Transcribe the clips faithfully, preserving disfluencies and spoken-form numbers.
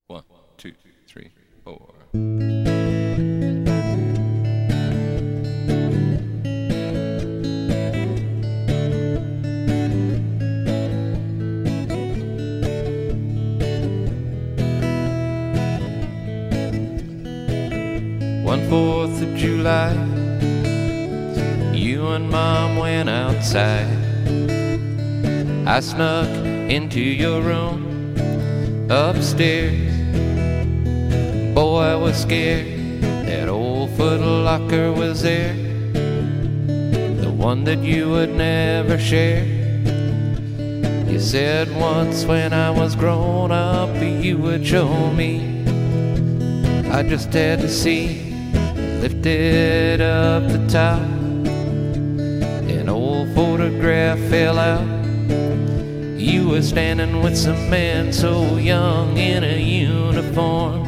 One, two, three, four. One Fourth of July, you and Mom went outside. I snuck into your room upstairs. Boy, I was scared. That old foot locker was there, the one that you would never share. You said once when I was grown up you would show me. I just had to see. Lifted up the top, an old photograph fell out. You were standing with some man so young in a uniform.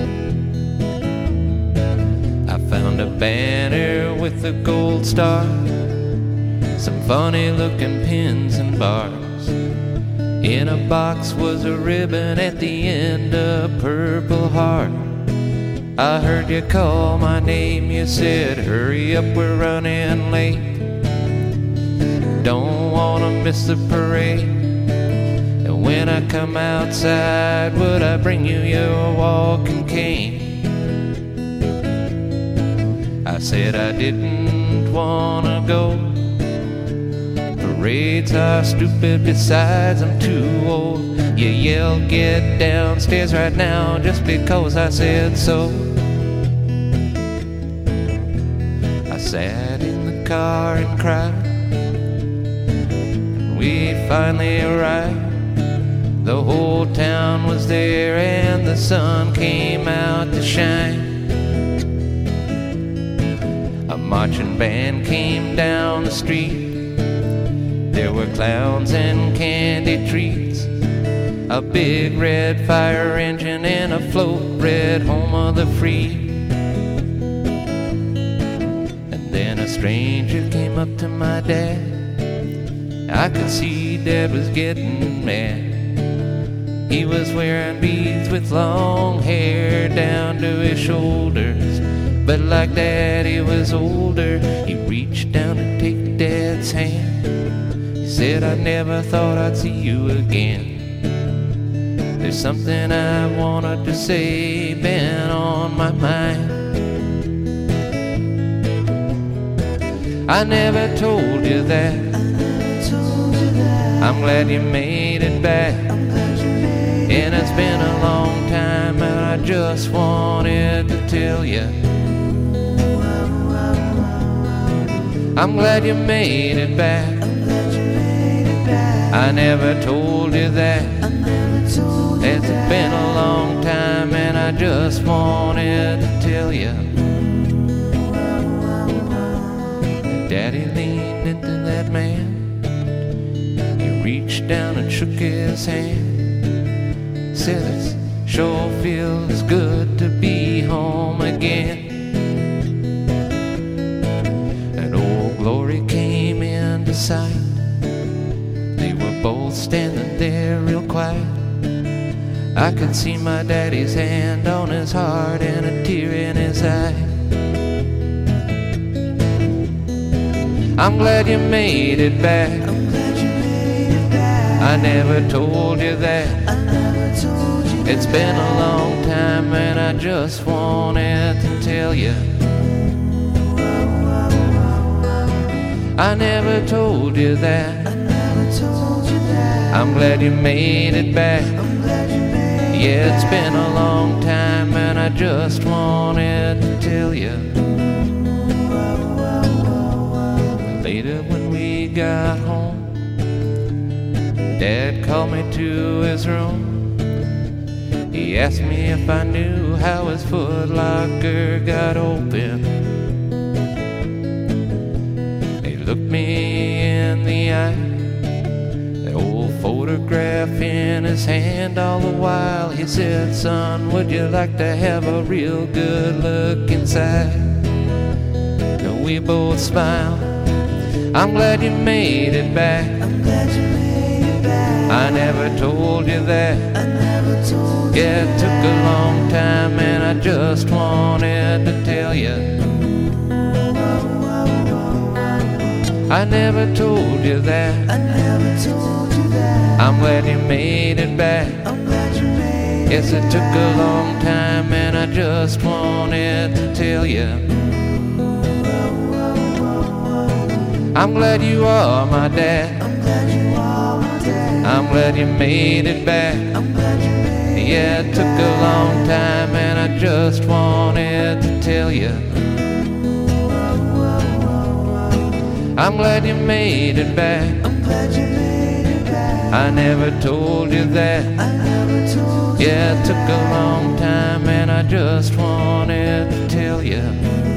I found a banner with a gold star, some funny looking pins and bars. In a box was a ribbon at the end, a Purple Heart. I heard you call my name, you said, hurry up, we're running late. Don't wanna miss the parade. And when I come outside, would I bring you your walking cane? I said I didn't wanna go. Parades are stupid, besides I'm too old. You yelled, get downstairs right now, just because I said so. I sat in the car and cried. We finally arrived. The whole town was there and the sun came out to shine. A marching band came down the street. There were clowns and candy treats, a big red fire engine and a float red home of the free. And then a stranger came up to my dad. I could see Dad was getting mad. He was wearing beads with long hair down to his shoulders. But like Daddy was older, he reached down to take Dad's hand. He said, I never thought I'd see you again. There's something I wanted to say, been on my mind. I never told you that. I'm glad you made it back. And it's been a long time and I just wanted to tell you. I'm glad you made it back. I never told you that. It's been a long time and I just wanted to tell you. Daddy leaned into that man. He reached down and shook his hand. Said it sure feels good to be home again. And old Glory came into sight. They were both standing there real quiet. I could see my daddy's hand on his heart and a tear in his eye. I'm glad you made it back. I never told you that. It's been a long time and I just wanted to tell you. I never told you that. I'm glad you made it back. Yeah, it's been a long time and I just wanted to tell you. Later when we got home, Dad called me to his room. He asked me if I knew how his Foot Locker got open. He looked me in the eye, that old photograph in his hand all the while. He said, son, would you like to have a real good look inside? And we both smiled. I'm glad you made it back. I'm glad you made it back. I never told you that. I never told Yeah, it took a long time and I just wanted to tell you I never told you that. I never told you that. I'm glad you made it back. I'm glad you made it Yes, it back. took a long time and I just wanted to tell you I'm glad you are my dad. I'm glad you are my dad. I'm glad you made it back. I'm glad you made Yeah, it it took a long time and I just wanted to tell you I'm glad you made it back. I'm glad you made it back. I never told you that. I never told you Yeah, it that. took a long time and I just wanted to tell you